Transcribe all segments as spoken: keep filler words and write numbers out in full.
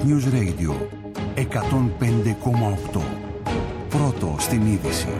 News Radio εκατόν πέντε κόμμα οκτώ. Πρώτο στην είδηση.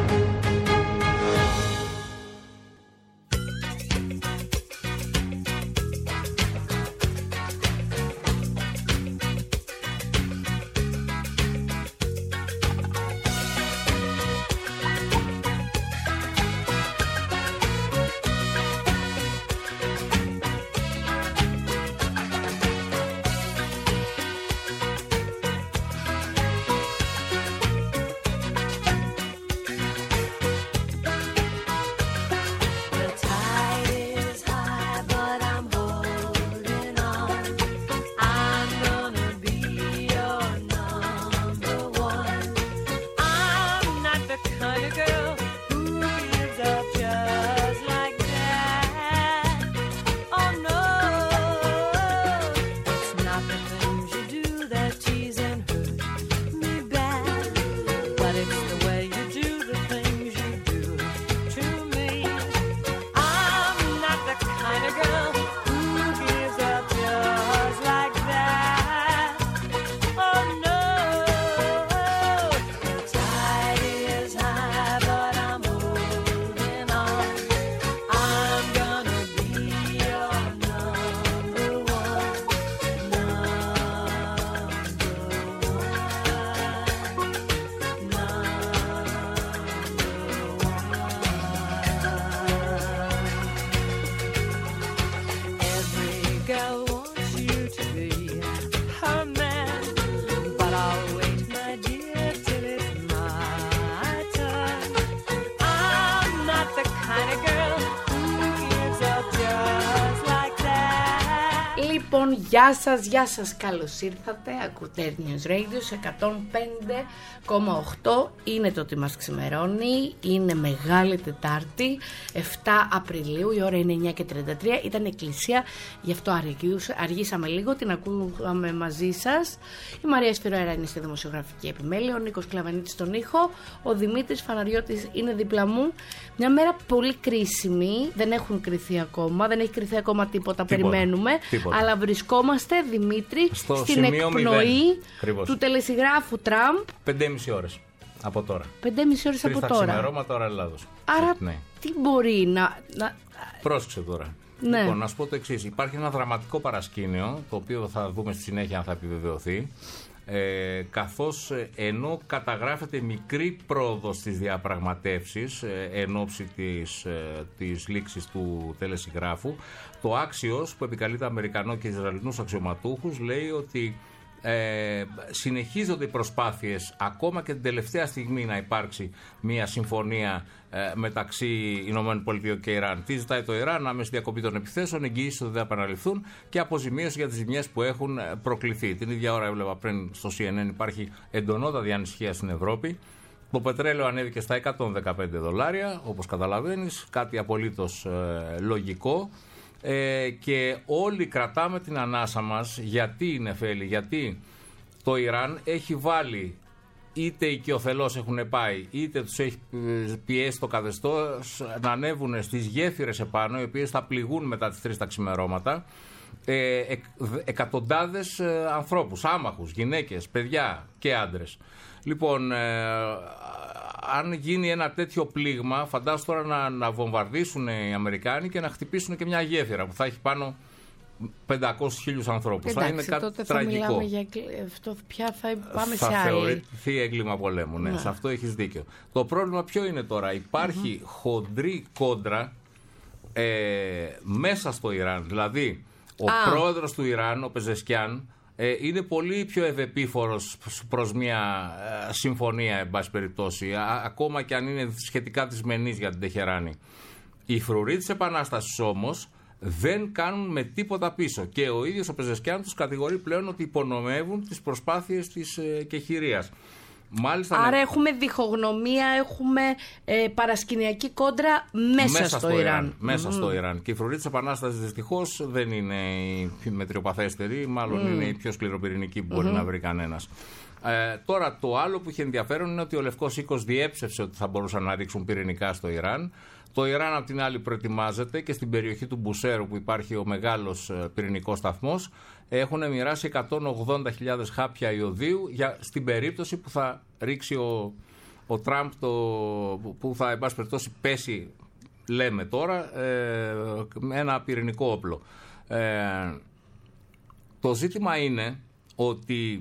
Γεια σας, γεια σας, καλώς ήρθατε. Ακούτε News Radio σε εκατόν πέντε κόμμα οκτώ. Είναι το τι μας ξημερώνει. Είναι Μεγάλη Τετάρτη, επτά Απριλίου. Η ώρα είναι εννιά και τριάντα τρία. Ήταν εκκλησία, γι' αυτό αργήσαμε λίγο. Την ακούγαμε μαζί σας. Η Μαρία Σφυροέρα είναι στη δημοσιογραφική επιμέλεια. Ο Νίκος Κλαβανίτης στον ήχο. Ο Δημήτρης Φαναριώτης είναι δίπλα μου. Μια μέρα πολύ κρίσιμη. Δεν έχουν κρυθεί ακόμα. Δεν έχει κρυθεί ακόμα τίποτα. τίποτα περιμένουμε. Τίποτα. Αλλά βρισκόμαστε, Δημήτρη, στο στην εκπνοή του τελεσυγράφου Τραμπ. Πέντε και μισή ώρες από τώρα. Πέντε και μισή ώρες από τώρα. Τρεις τα ξημερώματα ώρα Ελλάδος. Άρα ναι. Τι μπορεί να... να... Πρόσεξε τώρα. Ναι. Λοιπόν, να σου πω το εξής. Υπάρχει ένα δραματικό παρασκήνιο, το οποίο θα δούμε στη συνέχεια αν θα επιβεβαιωθεί. Ε, καθώς ενώ καταγράφεται μικρή πρόοδος στις διαπραγματεύσεις ε, εν ώψη της, ε, της λήξης του τελεσυγράφου, το Axios που επικαλείται Αμερικανό και Ισραηλινούς αξιωματούχους λέει ότι ε, συνεχίζονται οι προσπάθειες ακόμα και την τελευταία στιγμή να υπάρξει μια συμφωνία ε, μεταξύ ΗΠΑ και Ιράν. Τι ζητάει το Ιράν? Άμεση διακοπή των επιθέσεων, εγγυήσεις ότι δεν θα επαναληφθούν και αποζημίωση για τις ζημιές που έχουν προκληθεί. Την ίδια ώρα έβλεπα πριν στο σι εν εν υπάρχει εντονότατη ανησυχία στην Ευρώπη. Το πετρέλαιο ανέβηκε στα εκατόν δεκαπέντε δολάρια, όπως καταλαβαίνεις, κάτι απολύτως ε, λογικό. Ε, και όλοι κρατάμε την ανάσα μας. Γιατί, Νεφέλη? Γιατί το Ιράν έχει βάλει, είτε οικειοθελώς έχουν πάει, είτε τους έχει πιέσει το καθεστώς να ανέβουν στις γέφυρες επάνω, οι οποίες θα πληγούν μετά τις τρεις τα ξημερώματα, ε, εκ, εκατοντάδες ε, ανθρώπους, άμαχους, γυναίκες, παιδιά και άντρες. Λοιπόν, ε, αν γίνει ένα τέτοιο πλήγμα, φαντάσου τώρα να, να βομβαρδίσουν οι Αμερικάνοι και να χτυπήσουν και μια γέφυρα που θα έχει πάνω πεντακόσιους χιλιάδες ανθρώπους. Εντάξει, θα είναι κάτι τότε τραγικό. Θα μιλάμε για αυτό, πια θα πάμε θα σε άλλη. Θα θεωρηθεί έγκλημα πολέμου, ναι, ναι. Σε αυτό έχεις δίκιο. Το πρόβλημα ποιο είναι τώρα? Υπάρχει mm-hmm. χοντρή κόντρα ε, μέσα στο Ιράν. Δηλαδή, ο ah. πρόεδρος του Ιράν, ο Πεζεσκιάν, Ε, είναι πολύ πιο ευεπίφορος προς μια ε, συμφωνία, εν πάση περιπτώσει, α, ακόμα και αν είναι σχετικά δυσμενής για την Τεχεράνη. Οι φρουροί της Επανάστασης όμως δεν κάνουν με τίποτα πίσω και ο ίδιος ο Πεζεσκιάν τους κατηγορεί πλέον ότι υπονομεύουν τις προσπάθειες της ε, κεχηρίας. Μάλιστα, άρα ναι. έχουμε διχογνωμία, έχουμε ε, παρασκηνιακή κόντρα μέσα, μέσα στο, στο Ιράν. Ιράν. Μέσα mm. στο Ιράν. Και οι φρουροί της Επανάστασης δυστυχώς δεν είναι οι μετριοπαθέστεροι, μάλλον mm. είναι οι πιο σκληροπυρηνικοί που μπορεί mm-hmm. να βρει κανένας. Ε, τώρα το άλλο που είχε ενδιαφέρον είναι ότι ο Λευκός Οίκος διέψευσε ότι θα μπορούσαν να ρίξουν πυρηνικά στο Ιράν. Το Ιράν απ' την άλλη προετοιμάζεται και στην περιοχή του Μπουσέρου που υπάρχει ο μεγάλος πυρηνικός σταθμός έχουν μοιράσει εκατόν ογδόντα χιλιάδες χάπια ιωδίου για, στην περίπτωση που θα ρίξει ο, ο Τραμπ το, που θα εν πάση περιπτώσει πέσει, λέμε τώρα, ε, ένα πυρηνικό όπλο. Ε, το ζήτημα είναι ότι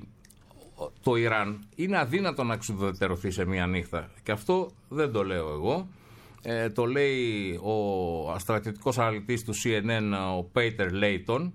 το Ιράν είναι αδύνατο να εξουδετερωθεί σε μία νύχτα και αυτό δεν το λέω εγώ. Ε, το λέει ο στρατιωτικός αναλυτής του σι εν εν, ο Πέιτερ Λέιτον,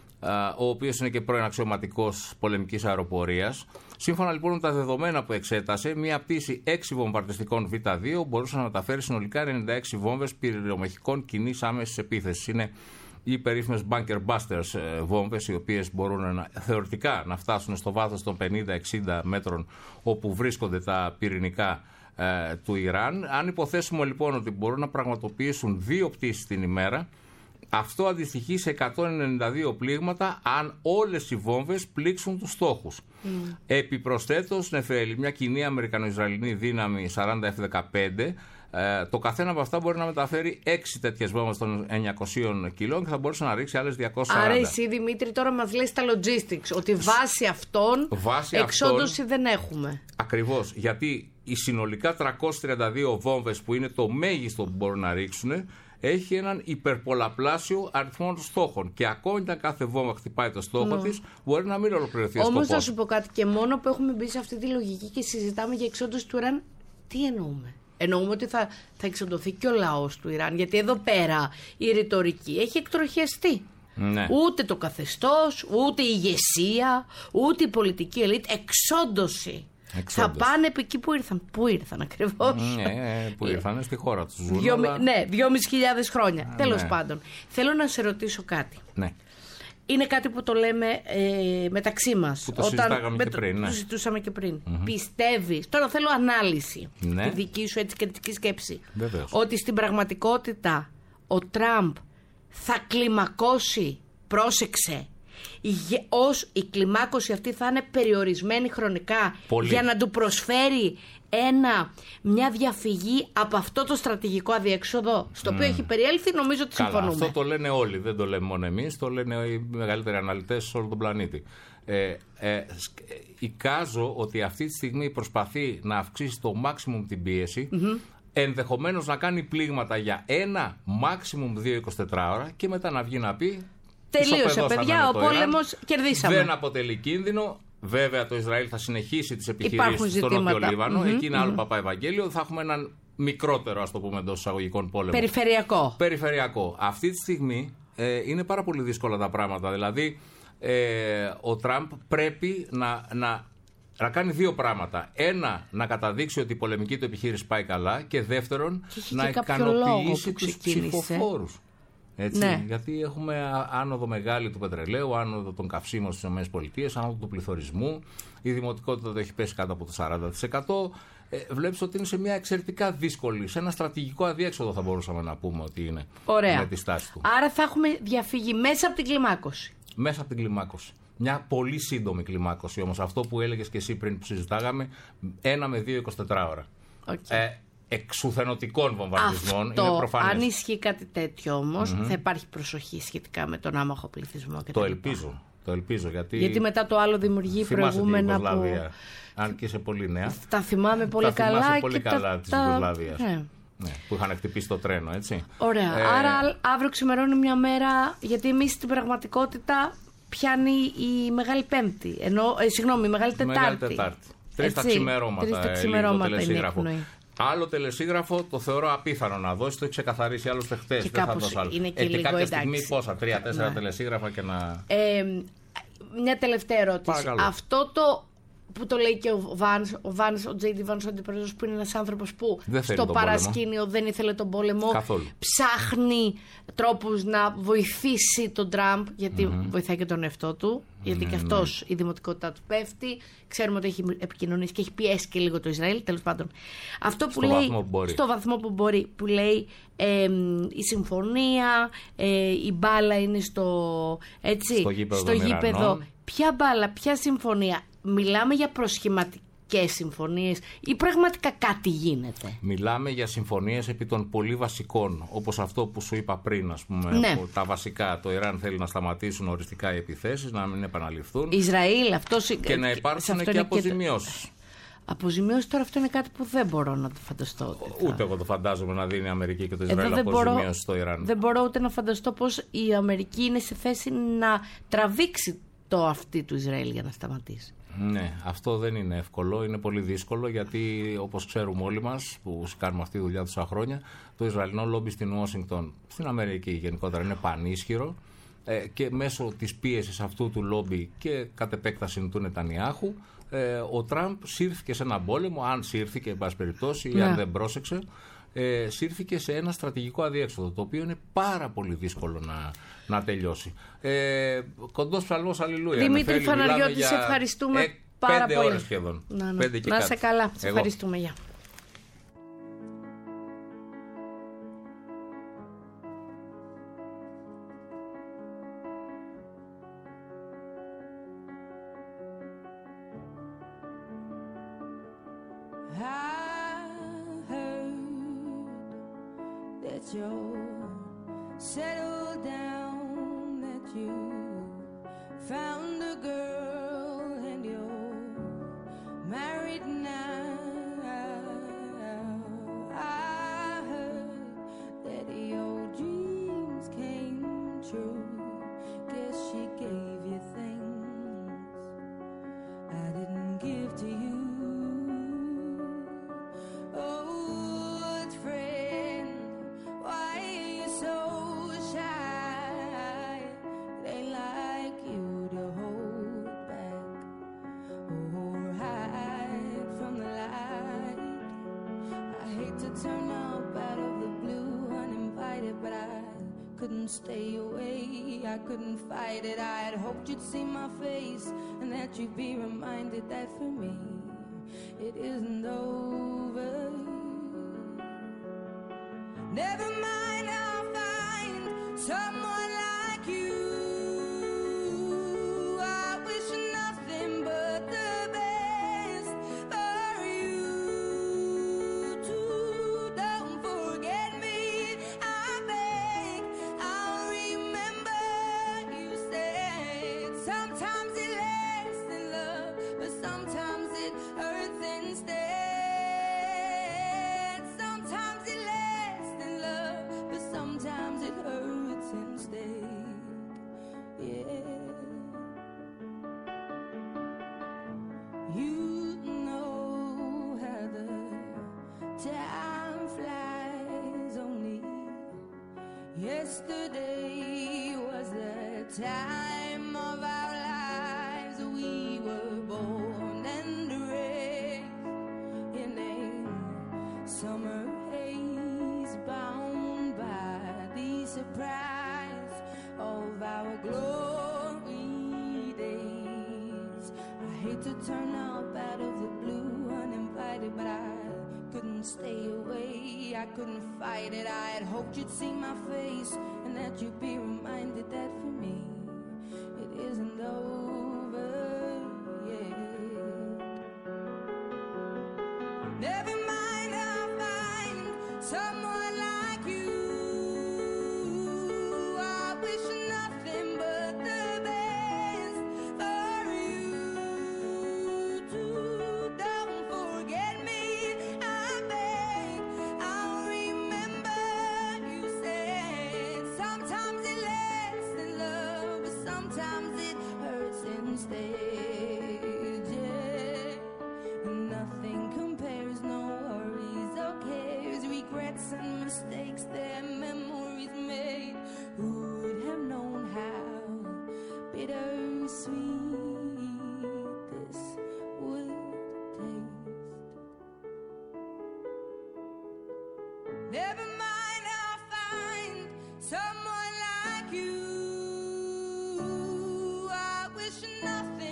ο οποίος είναι και πρώην αξιωματικός πολεμικής αεροπορίας. Σύμφωνα λοιπόν με τα δεδομένα που εξέτασε, μια πτήση έξι βομβαρδιστικών βι δύο μπορούσε να μεταφέρει συνολικά ενενήντα έξι βόμβες πυρομαχικών κοινής άμεσης επίθεσης. Είναι οι περίφημες bunker busters βόμβες, οι οποίες μπορούν να, θεωρητικά να φτάσουν στο βάθος των πενήντα εξήντα μέτρων όπου βρίσκονται τα πυρηνικά ε, του Ιράν. Αν υποθέσουμε λοιπόν ότι μπορούν να πραγματοποιήσουν δύο πτήσεις την ημέρα, αυτό αντιστοιχεί σε εκατόν ενενήντα δύο πλήγματα αν όλες οι βόμβες πλήξουν τους στόχους. Mm. Επιπροσθέτως, νεφέλη, μια κοινή Αμερικανο-Ισραηλινή δύναμη σαράντα εφ δεκαπέντε, ε, το καθένα από αυτά μπορεί να μεταφέρει έξι τέτοιες βόμβες των εννιακοσίων κιλών και θα μπορούσε να ρίξει άλλες διακόσιες σαράντα. Άρα εσύ, Δημήτρη, τώρα μας λες τα logistics, ότι βάσει αυτών βάση εξόντωση αυτών, δεν έχουμε. Ακριβώς, γιατί οι συνολικά τριακόσιες τριάντα δύο βόμβες που είναι το μέγιστο που μπορούν να ρίξουν έχει έναν υπερπολαπλάσιο αριθμό των στόχων. Και ακόμη όταν κάθε βόμβα χτυπάει το στόχο no. της, μπορεί να μην ολοκληρωθεί ο στόχος. Όμως θα σου πω κάτι, και μόνο που έχουμε μπει σε αυτή τη λογική και συζητάμε για εξόντωση του Ιράν, τι εννοούμε? Εννοούμε ότι θα, θα εξοντωθεί και ο λαός του Ιράν, γιατί εδώ πέρα η ρητορική έχει εκτροχιαστεί. Ναι. Ούτε το καθεστώς, ούτε η ηγεσία, ούτε η πολιτική ελίτ. Εξόντωση. Εξόντως. Θα πάνε επί εκεί που ήρθαν. Πού ήρθαν ακριβώς? Ναι, που ήρθαν στη χώρα τους. Ζουν, Δυο, αλλά... Ναι, δυόμισι χιλιάδες χρόνια. Α, Τέλος ναι. πάντων. Θέλω να σε ρωτήσω κάτι. Ναι. Είναι κάτι που το λέμε ε, μεταξύ μας. Που το συζητάγαμε και πριν. Ναι. Το συζητούσαμε και πριν. Mm-hmm. Πιστεύεις, τώρα θέλω ανάλυση, ναι. τη δική σου έτσι κριτική σκέψη, Βεβαίως. ότι στην πραγματικότητα ο Τραμπ θα κλιμακώσει, πρόσεξε, ως η κλιμάκωση αυτή θα είναι περιορισμένη χρονικά. Πολύ. Για να του προσφέρει ένα, μια διαφυγή από αυτό το στρατηγικό αδιέξοδο στο οποίο mm. έχει περιέλθει, νομίζω ότι Καλά, συμφωνούμε. Αυτό το λένε όλοι, δεν το λέμε μόνο εμείς, το λένε οι μεγαλύτεροι αναλυτές σε όλο τον πλανήτη. Ε, ε, εικάζω ότι αυτή τη στιγμή προσπαθεί να αυξήσει το maximum την πίεση, mm-hmm. ενδεχομένως να κάνει πλήγματα για ένα maximum δύο εικοσιτετράωρα και μετά να βγει να πει τελείωσε παιδιά, ο πόλεμος, κερδίσαμε. Δεν αποτελεί κίνδυνο. Βέβαια το Ισραήλ θα συνεχίσει τις επιχειρήσεις στον Νότιο Λίβανο. Mm-hmm, εκεί είναι mm-hmm. άλλο παπά Ευαγγέλιο. Θα έχουμε έναν μικρότερο, ας το πούμε, εντός εισαγωγικών πόλεμο. Περιφερειακό. Περιφερειακό. Αυτή τη στιγμή ε, είναι πάρα πολύ δύσκολα τα πράγματα. Δηλαδή ε, ο Τραμπ πρέπει να, να, να κάνει δύο πράγματα. Ένα, να καταδείξει ότι η πολεμική του επιχείρηση πάει καλά. Και δεύτερον, και να ικανοποιήσει τους ψηφοφόρους. Έτσι, ναι. Γιατί έχουμε άνοδο μεγάλη του πετρελαίου, άνοδο των καυσίμων στις ΗΠΑ, άνοδο του πληθωρισμού, η δημοτικότητα το έχει πέσει κάτω από το σαράντα τοις εκατό. Ε, βλέπεις ότι είναι σε μια εξαιρετικά δύσκολη, σε ένα στρατηγικό αδιέξοδο θα μπορούσαμε να πούμε ότι είναι. Ωραία. Με τη στάση του. Άρα θα έχουμε διαφύγει μέσα από την κλιμάκωση. Μέσα από την κλιμάκωση. Μια πολύ σύντομη κλιμάκωση όμως. Αυτό που έλεγες και εσύ πριν που συζητάγαμε, ένα με δύο εικοσιτετράωρα. Okay. Ε, εξουθενωτικών βομβαρδισμών. Αυτό, είναι προφανές. Αν ισχύει κάτι τέτοιο όμως, mm-hmm. θα υπάρχει προσοχή σχετικά με τον άμαχο πληθυσμό. Και το ελπίζω. Το ελπίζω γιατί, γιατί μετά το άλλο δημιουργεί προηγούμενα που. Αν και είσαι πολύ νέα. Τα θυμάμαι πολύ τα καλά. Τα πολύ και καλά τα, της τα... Ιουγκοσλαβίας. Ναι. Ναι, που είχαν χτυπήσει το τρένο, έτσι. Ωραία. Ε... Άρα αύριο ξημερώνει μια μέρα, γιατί εμείς στην πραγματικότητα πιάνει η Μεγάλη Πέμπτη. Ενώ, ε, συγγνώμη, η Μεγάλη Τετάρτη. Μεγάλη Τετάρτη. Τρεις τα ξημερώματα. Τρεις τα ξημερώματα είναι εκπνοή. Άλλο τελεσίγραφο το θεωρώ απίθανο να δώσει, το έχει ξεκαθαρίσει άλλωστε χτες. Και κάπως είναι και, ε, λίγο και κάποια εντάξει. στιγμή πόσα, τρία-τέσσερα ναι. τελεσίγραφα και να. Ε, μια τελευταία ερώτηση. Παρακαλώ. Αυτό το που το λέει και ο Βάνς, ο Βάνς, ο Τζέι Ντι Βάνς, ο αντιπρόεδρος, που είναι ένας άνθρωπος που στο παρασκήνιο δεν ήθελε τον πόλεμο. Καθόλου. Ψάχνει τρόπους να βοηθήσει τον Τραμπ, γιατί mm-hmm. βοηθάει και τον εαυτό του, γιατί mm-hmm. και αυτός η δημοτικότητά του πέφτει. Ξέρουμε ότι έχει επικοινωνήσει και έχει πιέσει και λίγο το Ισραήλ. Τέλος πάντων. Αυτό που στο λέει, βαθμό που μπορεί. στο βαθμό που μπορεί, που λέει ε, η συμφωνία, ε, η μπάλα είναι στο, έτσι, στο γήπεδο. Στο γήπεδο. Ποια μπάλα, ποια συμφωνία? Μιλάμε για προσχηματική πολιτικές συμφωνίες ή πραγματικά κάτι γίνεται? Μιλάμε για συμφωνίες επί των πολύ βασικών, όπως αυτό που σου είπα πριν, ας πούμε, ναι. τα βασικά. Το Ιράν θέλει να σταματήσουν οριστικά οι επιθέσεις, να μην επαναληφθούν. Ισραήλ, αυτός... Και να υπάρξουν και αποζημιώσεις. Και... Αποζημιώσεις τώρα, αυτό είναι κάτι που δεν μπορώ να το φανταστώ. Θα... Ούτε εγώ το φαντάζομαι να δίνει η Αμερική και το Ισραήλ αποζημιώσεις στο Ιράν. Δεν μπορώ ούτε να φανταστώ πώς η Αμερική είναι σε θέση να τραβήξει το αυτί του Ισραήλ για να σταματήσει. Ναι, αυτό δεν είναι εύκολο, είναι πολύ δύσκολο, γιατί όπως ξέρουμε όλοι μας που κάνουμε αυτή τη δουλειά τόσα χρόνια, το Ισραηλινό λόμπι στην Ουάσιγκτον, στην Αμερική γενικότερα, είναι πανίσχυρο, ε, και μέσω της πίεσης αυτού του λόμπι και κατ' επέκταση του Νετανιάχου, ε, ο Τραμπ σύρθηκε σε έναν πόλεμο, αν σύρθηκε εν πάση περιπτώσει ή ναι. αν δεν πρόσεξε, ε, σύρθηκε σε ένα στρατηγικό αδιέξοδο, το οποίο είναι πάρα πολύ δύσκολο να, να τελειώσει. Ε, κοντός ψαλμός αλληλούια. Δημήτρη Φαναριώτη, σε ευχαριστούμε ε, πάρα πέντε πολύ. ώρες σχεδόν. Να, πέντε και να κάτι. σε καλά, σε Εγώ. ευχαριστούμε, γεια. You're settled down, that you found a girl and you're married now. I heard that your dreams came true. Guess she gave you things I didn't give to you. Couldn't stay away, I couldn't fight it. I had hoped you'd see my face and that you'd be reminded that for me it isn't over. Never mind, I'll find someone like you. I wish nothing but the best for you too. Don't forget me, I beg. I'll remember you said sometimes it lasts in love, but sometimes it hurts instead. Sometimes it lasts in love, but sometimes it hurts instead. Yeah. You know how the time flies. Only yesterday was the time of our lives. We were born and raised in a summer haze, bound by the surprise of our glory days. I hate to turn up out of the blue uninvited, but I couldn't stay away, I couldn't fight it. I had hoped you'd see my face and that you'd be reminded that for me it isn't over yet. Never mind, I'll find someone like you. I wish nothing but the best for you too. Don't forget me, I beg. I'll remember you said sometimes it lasts in love, but sometimes it hurts instead. Yeah. Nothing compares, no worries or cares, regrets and mistakes, their memories made. Who would have known how bittersweet this would taste? Never mind, I'll find someone like you. I wish nothing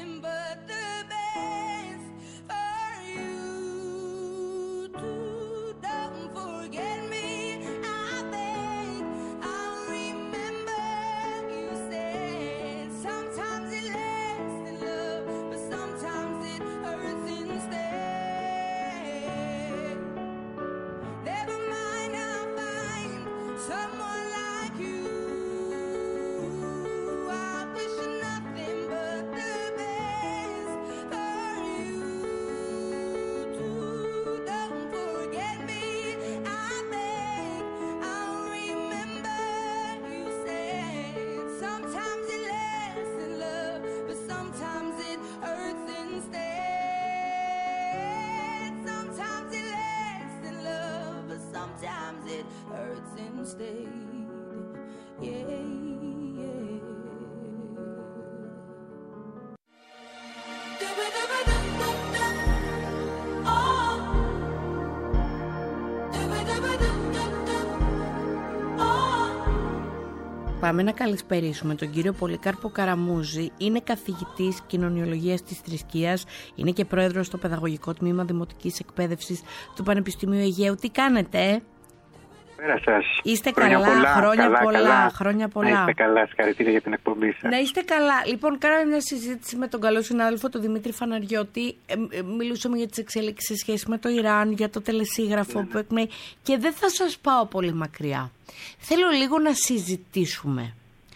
Πάμε να καλησπερίσουμε τον κύριο Πολύκαρπο Καραμούζη. Είναι καθηγητής κοινωνιολογίας της θρησκείας, είναι και πρόεδρος στο Παιδαγωγικό Τμήμα Δημοτικής Εκπαίδευσης του Πανεπιστημίου Αιγαίου. Τι κάνετε, ε? Πέρα σας. Είστε χρόνια καλά, πολλά, χρόνια καλά, πολλά, καλά. χρόνια πολλά. Να είστε καλά, συγχαρητήρια για την εκπομπή σας. Να είστε καλά. Λοιπόν, κάναμε μια συζήτηση με τον καλό συνάδελφο, τον Δημήτρη Φαναριώτη. Ε, ε, μιλούσαμε για τις εξέλιξεις σε σχέση με το Ιράν, για το τελεσίγραφο ναι. που εκμέει. Και δεν θα σας πάω πολύ μακριά. Θέλω λίγο να συζητήσουμε.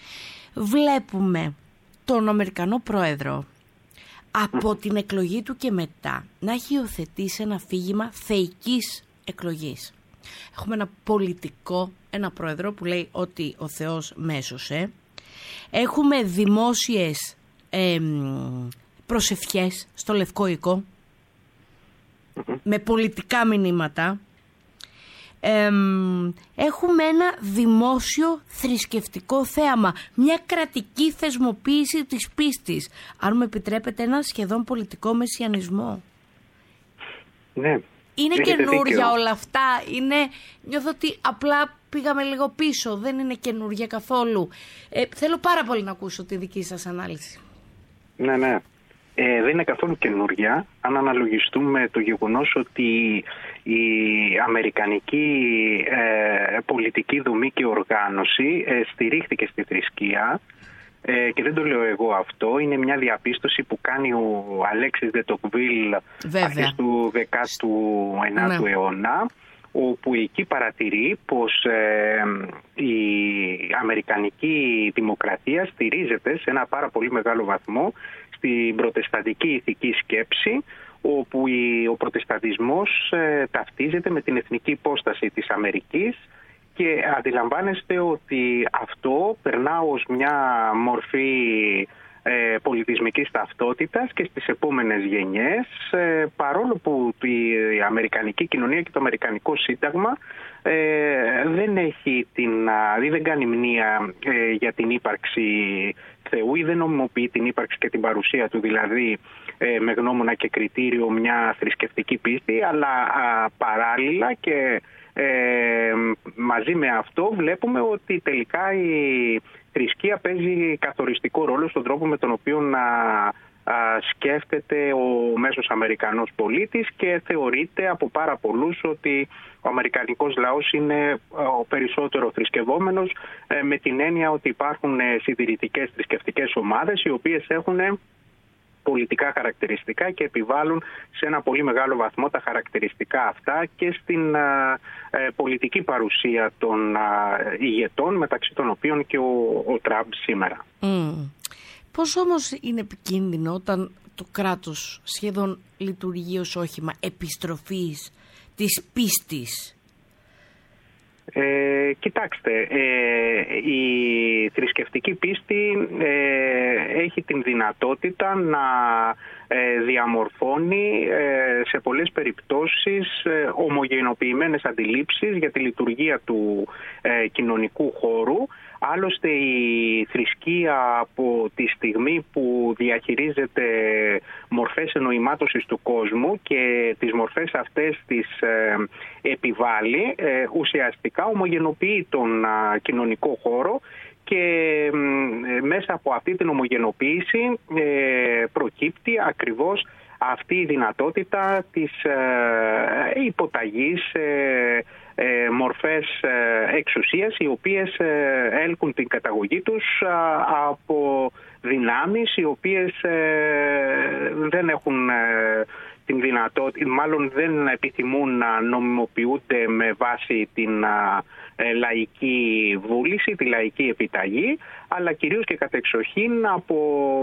Βλέπουμε τον Αμερικανό πρόεδρο από την εκλογή του και μετά να έχει υιοθετήσει ένα αφήγημα θεϊκής εκλογής. Έχουμε ένα πολιτικό, ένα πρόεδρο που λέει ότι ο Θεός με έσωσε. Έχουμε δημόσιες ε, προσευχές στο Λευκό Οίκο με πολιτικά μηνύματα. Ε, έχουμε ένα δημόσιο θρησκευτικό θέαμα, μια κρατική θεσμοποίηση της πίστης. Αν μου επιτρέπετε, ένα σχεδόν πολιτικό μεσιανισμό. Ναι. Είναι καινούργια όλα αυτά, είναι, νιώθω ότι απλά πήγαμε λίγο πίσω, δεν είναι καινούργια καθόλου. Ε, θέλω πάρα πολύ να ακούσω τη δική σας ανάλυση. Ναι, ναι. Ε, δεν είναι καθόλου καινούργια, αν αναλογιστούμε το γεγονός ότι η αμερικανική ε, πολιτική δομή και οργάνωση ε, στηρίχθηκε στη θρησκεία. Ε, και δεν το λέω εγώ αυτό, είναι μια διαπίστωση που κάνει ο Αλέξης de Tocqueville αρχές του δέκατου ένατου ναι. αιώνα, όπου εκεί παρατηρεί πως ε, η αμερικανική δημοκρατία στηρίζεται σε ένα πάρα πολύ μεγάλο βαθμό στην προτεσταντική ηθική σκέψη, όπου η, ο προτεσταντισμός ε, ταυτίζεται με την εθνική υπόσταση της Αμερικής. Και αντιλαμβάνεστε ότι αυτό περνά ως μια μορφή ε, πολιτισμικής ταυτότητας και στις επόμενες γενιές, ε, παρόλο που η αμερικανική κοινωνία και το αμερικανικό σύνταγμα ε, δεν έχει την, ή δεν κάνει μνήα ε, για την ύπαρξη Θεού ή δεν νομιμοποιεί την ύπαρξη και την παρουσία του, δηλαδή ε, με γνώμονα και κριτήριο μια θρησκευτική πίστη, αλλά α, παράλληλα και Ε, μαζί με αυτό βλέπουμε ότι τελικά η θρησκεία παίζει καθοριστικό ρόλο στον τρόπο με τον οποίο να α, σκέφτεται ο μέσος Αμερικανός πολίτης και θεωρείται από πάρα πολλούς ότι ο αμερικανικός λαός είναι ο περισσότερο θρησκευόμενος, ε, με την έννοια ότι υπάρχουν συντηρητικές θρησκευτικές ομάδες οι οποίες έχουν πολιτικά χαρακτηριστικά και επιβάλλουν σε ένα πολύ μεγάλο βαθμό τα χαρακτηριστικά αυτά και στην α, ε, πολιτική παρουσία των α, ηγετών, μεταξύ των οποίων και ο, ο Τραμπ σήμερα. Mm. Πώς όμως είναι επικίνδυνο όταν το κράτος σχεδόν λειτουργεί ως όχημα επιστροφής της πίστης? Ε, κοιτάξτε, ε, η θρησκευτική πίστη ε, έχει την δυνατότητα να ε, διαμορφώνει ε, σε πολλές περιπτώσεις ε, ομογενοποιημένες αντιλήψεις για τη λειτουργία του ε, κοινωνικού χώρου. Άλλωστε η θρησκεία από τη στιγμή που διαχειρίζεται μορφές εννοημάτωσης του κόσμου και τις μορφές αυτές τις ε, επιβάλλει, ε, ουσιαστικά ομογενοποιεί τον α, κοινωνικό χώρο και ε, μέσα από αυτή την ομογενοποίηση ε, προκύπτει ακριβώς αυτή η δυνατότητα της ε, υποταγής ε, ε, μορφές ε, εξουσίας οι οποίες ε, έλκουν την καταγωγή τους ε, από δυνάμεις οι οποίες ε, δεν έχουν ε, την δυνατότητα, μάλλον δεν επιθυμούν να νομιμοποιούνται με βάση την ε, λαϊκή βούληση, τη λαϊκή επιταγή, αλλά κυρίως και κατεξοχήν από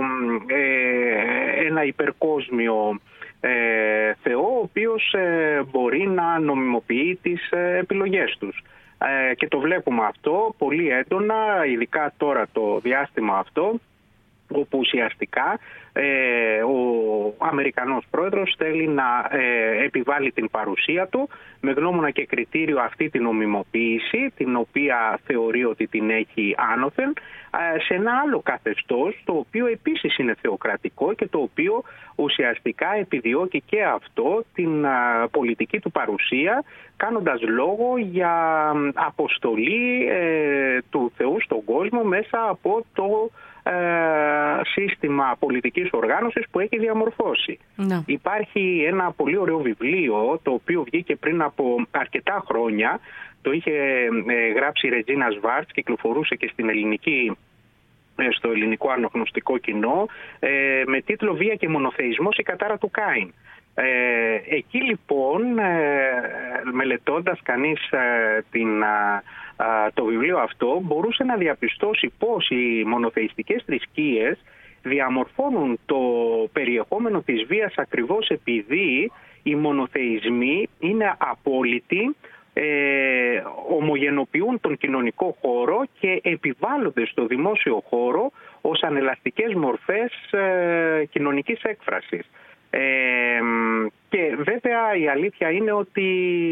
ε, ένα υπερκόσμιο ε, Θεό, ο οποίος ε, μπορεί να νομιμοποιεί τις ε, επιλογές τους. Ε, και το βλέπουμε αυτό πολύ έντονα, ειδικά τώρα το διάστημα αυτό, όπου ουσιαστικά ε, ο Αμερικανός πρόεδρος θέλει να ε, επιβάλλει την παρουσία του με γνώμονα και κριτήριο αυτή την νομιμοποίηση, την οποία θεωρεί ότι την έχει άνωθεν, ε, σε ένα άλλο καθεστώς, το οποίο επίσης είναι θεοκρατικό και το οποίο ουσιαστικά επιδιώκει και αυτό την ε, πολιτική του παρουσία, κάνοντας λόγο για αποστολή ε, του Θεού στον κόσμο μέσα από το σύστημα πολιτικής οργάνωσης που έχει διαμορφώσει. Ναι. Υπάρχει ένα πολύ ωραίο βιβλίο, το οποίο βγήκε πριν από αρκετά χρόνια. Το είχε γράψει η Ρετζίνα Σβάρτς, κυκλοφορούσε και στην ελληνική, στο ελληνικό αναγνωστικό κοινό, με τίτλο «Βία και μονοθεϊσμός, η κατάρα του Κάιν». Ε, εκεί λοιπόν, ε, μελετώντας κανείς ε, την, ε, το βιβλίο αυτό, μπορούσε να διαπιστώσει πως οι μονοθεϊστικές θρησκείες διαμορφώνουν το περιεχόμενο της βίας ακριβώς επειδή οι μονοθεϊσμοί είναι απόλυτοι, ε, ομογενοποιούν τον κοινωνικό χώρο και επιβάλλονται στο δημόσιο χώρο ως ανελαστικές μορφές ε, κοινωνικής έκφρασης. Ε, και βέβαια η αλήθεια είναι ότι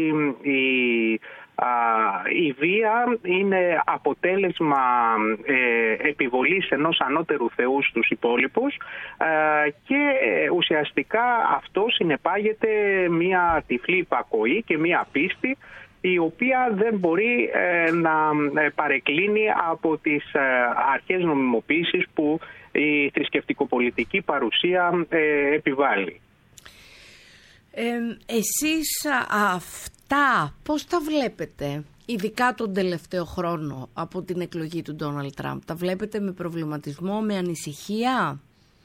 η, α, η βία είναι αποτέλεσμα ε, επιβολής ενός ανώτερου θεού στους υπόλοιπους ε, και ουσιαστικά αυτό συνεπάγεται μια τυφλή υπακοή και μια πίστη η οποία δεν μπορεί ε, να παρεκκλίνει από τις ε, αρχές νομιμοποίησης που η θρησκευτικοπολιτική παρουσία ε, επιβάλλει. Ε, εσείς αυτά πώς τα βλέπετε, ειδικά τον τελευταίο χρόνο από την εκλογή του Ντόναλντ Τραμπ? Τα βλέπετε με προβληματισμό, με ανησυχία?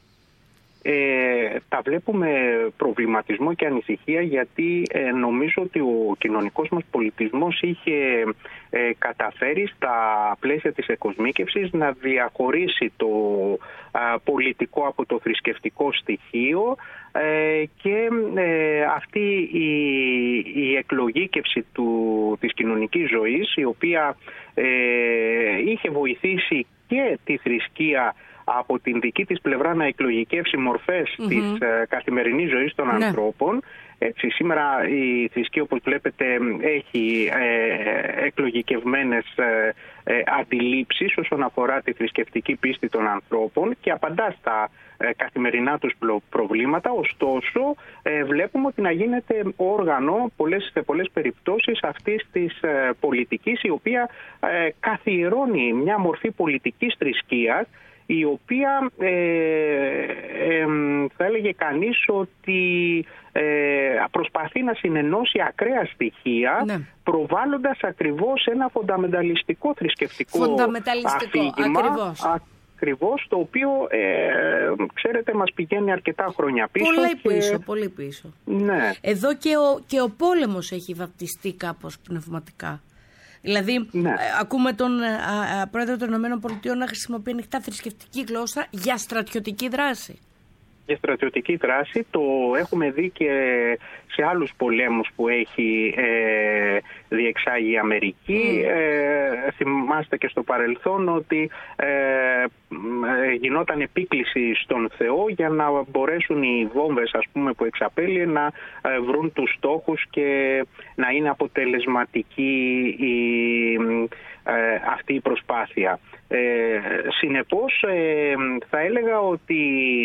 Ε, τα βλέπουμε προβληματισμό και ανησυχία γιατί ε, νομίζω ότι ο κοινωνικός μας πολιτισμός είχε ε, καταφέρει στα πλαίσια της εκοσμίκευσης να διαχωρίσει το α, πολιτικό από το θρησκευτικό στοιχείο ε, και ε, αυτή η, η εκλογήκευση του, της κοινωνικής ζωής, η οποία ε, είχε βοηθήσει και τη θρησκεία από την δική της πλευρά να εκλογικεύσει μορφές mm-hmm. της ε, καθημερινής ζωής των ναι. ανθρώπων. Έτσι, σήμερα η θρησκεία, όπως βλέπετε, έχει ε, εκλογικευμένες ε, ε, αντιλήψεις όσον αφορά τη θρησκευτική πίστη των ανθρώπων και απαντά στα ε, καθημερινά τους προβλήματα. Ωστόσο, ε, βλέπουμε ότι να γίνεται όργανο πολλές, σε πολλές περιπτώσεις αυτής της ε, πολιτικής, η οποία ε, καθιερώνει μια μορφή πολιτικής θρησκείας, η οποία ε, ε, θα έλεγε κανείς ότι ε, προσπαθεί να συνενώσει ακραία στοιχεία, ναι. προβάλλοντας ακριβώς ένα φονταμενταλιστικό θρησκευτικό φονταμενταλιστικό, αφήγημα, ακριβώς. ακριβώς, το οποίο ε, ξέρετε μας πηγαίνει αρκετά χρόνια πίσω. Πολύ και... πίσω, πολύ πίσω. Ναι. Εδώ και ο, και ο πόλεμος έχει βαπτιστεί κάπως πνευματικά. Δηλαδή, ναι. ε, ακούμε τον ε, ε, πρόεδρο των ΗΠΑ να χρησιμοποιεί ανοιχτά θρησκευτική γλώσσα για στρατιωτική δράση. Για στρατιωτική δράση το έχουμε δει και σε άλλους πολέμους που έχει ε, διεξάγει η Αμερική. Mm. Ε, θυμάστε και στο παρελθόν ότι ε, ε, γινόταν επίκληση στον Θεό για να μπορέσουν οι βόμβες, ας πούμε, που εξαπέλυε να ε, βρουν τους στόχους και να είναι αποτελεσματική η, ε, αυτή η προσπάθεια. Ε, συνεπώς ε, θα έλεγα ότι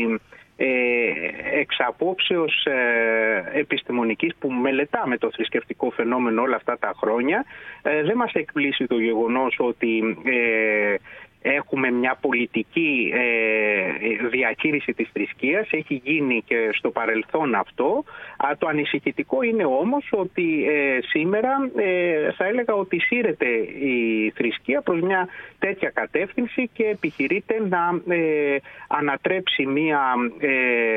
εξ απόψεως ε, επιστημονικής που μελετάμε το θρησκευτικό φαινόμενο όλα αυτά τα χρόνια, ε, δεν μας εκπλήσει το γεγονός ότι ε, έχουμε μια πολιτική ε, διαχείριση της θρησκείας, έχει γίνει και στο παρελθόν αυτό. Α, το ανησυχητικό είναι όμως ότι ε, σήμερα ε, θα έλεγα ότι σύρεται η θρησκεία προς μια τέτοια κατεύθυνση και επιχειρείται να ε, ανατρέψει μια ε,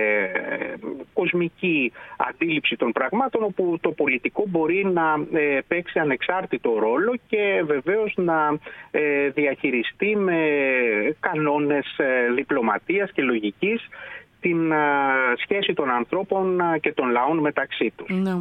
κοσμική αντίληψη των πραγμάτων, όπου το πολιτικό μπορεί να ε, παίξει ανεξάρτητο ρόλο και βεβαίως να ε, διαχειριστεί με κανόνες διπλωματίας και λογικής την σχέση των ανθρώπων και των λαών μεταξύ τους. Ναι.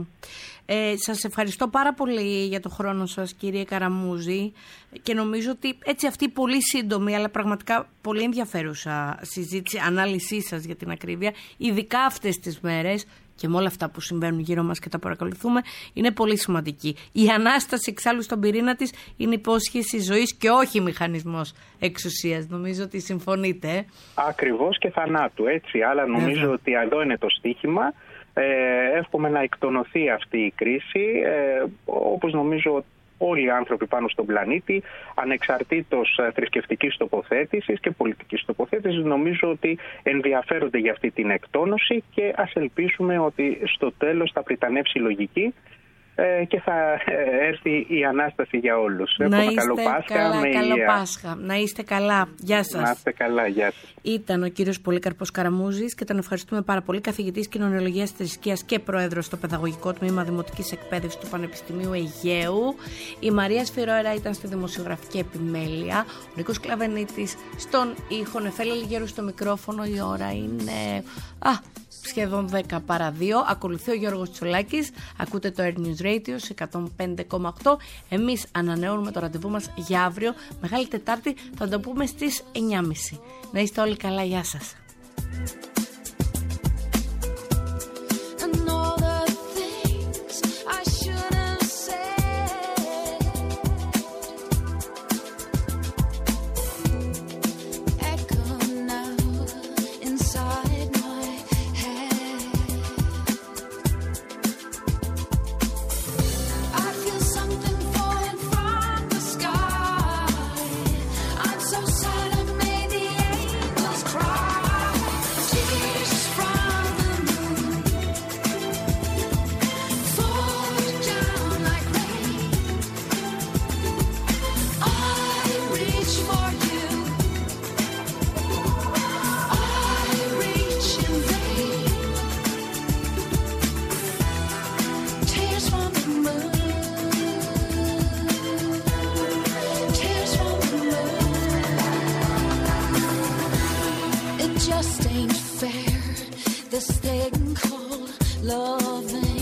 Ε, σας ευχαριστώ πάρα πολύ για το χρόνο σας, κύριε Καραμούζη, και νομίζω ότι έτσι αυτή η πολύ σύντομη αλλά πραγματικά πολύ ενδιαφέρουσα συζήτηση, ανάλυση σας για την ακρίβεια, ειδικά αυτές τις μέρες και με όλα αυτά που συμβαίνουν γύρω μας και τα παρακολουθούμε, είναι πολύ σημαντική. Η Ανάσταση εξάλλου στον πυρήνα της είναι υπόσχεση ζωής και όχι μηχανισμός εξουσίας. Νομίζω ότι συμφωνείτε. Ακριβώς, και θανάτου, έτσι. Αλλά νομίζω Βέβαια. ότι εδώ είναι το στίχημα. Ε, εύχομαι να εκτονωθεί αυτή η κρίση, ε, όπως νομίζω όλοι οι άνθρωποι πάνω στον πλανήτη, ανεξαρτήτως θρησκευτικής τοποθέτησης και πολιτικής τοποθέτησης, νομίζω ότι ενδιαφέρονται για αυτή την εκτόνωση, και ας ελπίσουμε ότι στο τέλος θα πριτανεύσει η λογική και θα έρθει η Ανάσταση για όλους. Να Εύχομαι είστε καλό Πάσχα. Καλά, με καλό υγεία. Πάσχα. Να είστε καλά. Γεια σας. Να είστε καλά. Γεια σας. Ήταν ο κύριος Πολύκαρπος Καραμούζης και τον ευχαριστούμε πάρα πολύ. Καθηγητής Κοινωνιολογίας Θρησκείας και πρόεδρος στο Παιδαγωγικό Τμήμα Δημοτικής Εκπαίδευσης του Πανεπιστημίου Αιγαίου. Η Μαρία Σφυρόερα ήταν στη δημοσιογραφική επιμέλεια. Ο Νίκος Κλαβενίτης στον ήχο. Νεφέλη Λιγέρου στο μικρόφωνο. Η ώρα είναι Α, σχεδόν δέκα παρά δύο. Ακολουθεί ο Γιώργος Τσολάκης. Ακούτε το Air News Radio σε εκατόν πέντε κόμμα οκτώ. Εμείς ανανεώνουμε το ραντεβού μας για αύριο, Μεγάλη Τετάρτη, θα το πούμε στις εννιά και μισή. Να είστε όλοι καλά, γεια σας. Just ain't fair, this thing called loving.